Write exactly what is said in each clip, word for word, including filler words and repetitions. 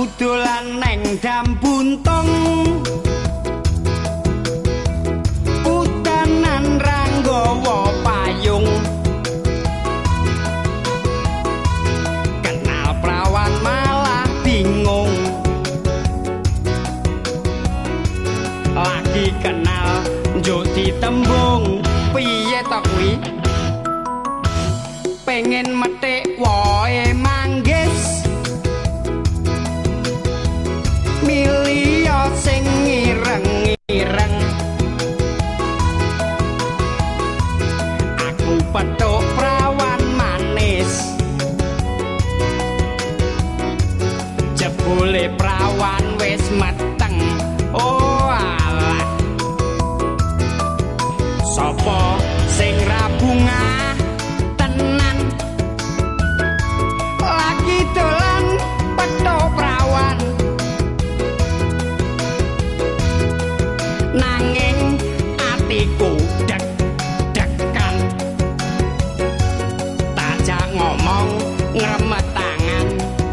Aku dolan neng dam buntung Udanan ranggawa payung Kenal prawan malah bingung Lagi kenal njuk ditembung piye to kuwi pengen metik woe manggis milih sing ireng-ireng aku petuk prawan manis jebule prawan wis meteng oh alah sapa sing rabungah tenan lagi dolan petuk prawan nanging atiku deg-degan tajak ngomong ngremet tangan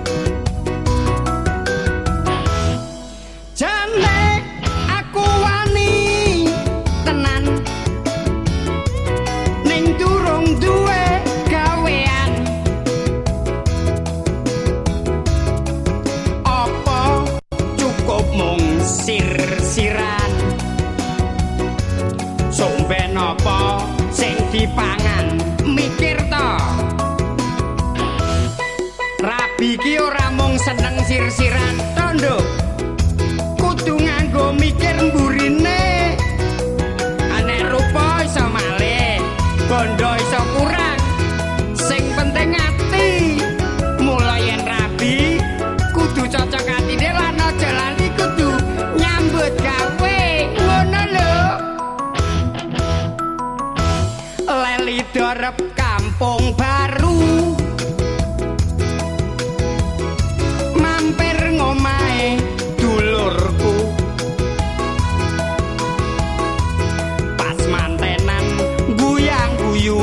jane aku wani tenan ning durung duwe gawean apa cukup mung sir-siran somben apa sing dipangan mikir to rabi ki ora mung seneng sir-siran tondo kudu nganggo mikir mburine anek rupa iso malih bondo iso kurang sing penting ati mulai yen rabi kudu cocok atine lan aja lali kudu nyambut gawe ngono lho leli dorep kampung baru mampir ngomahe dulurku pas mantenan guyang-guyu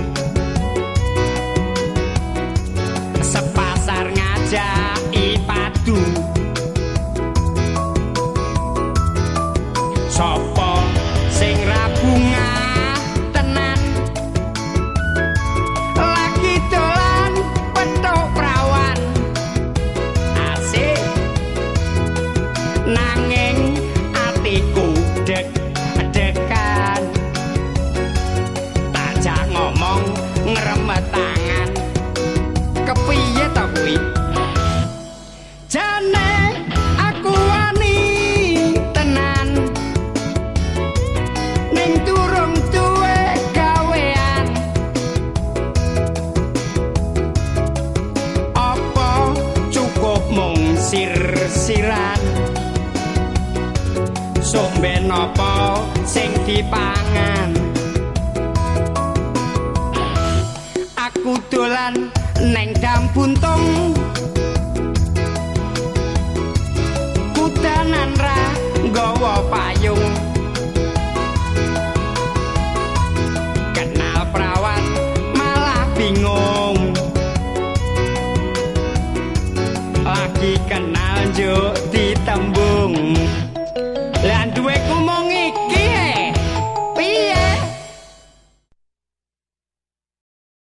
sepasar ngajaki padu sapa sing rabungah tenan lagi dolan petuk prawan asik nanging atiku deg-degan tajak ngomong ngremet tangan kepiye to kuwi jane aku wani tenan ning durung duwe gawean apa cukup mung sir-siran somben apa sing dipangan aku dolan neng dam buntung kudanan ra nggawa payung kenal prawan malah bingung lagi kenal njuk ditembung lan duweku mung iki piye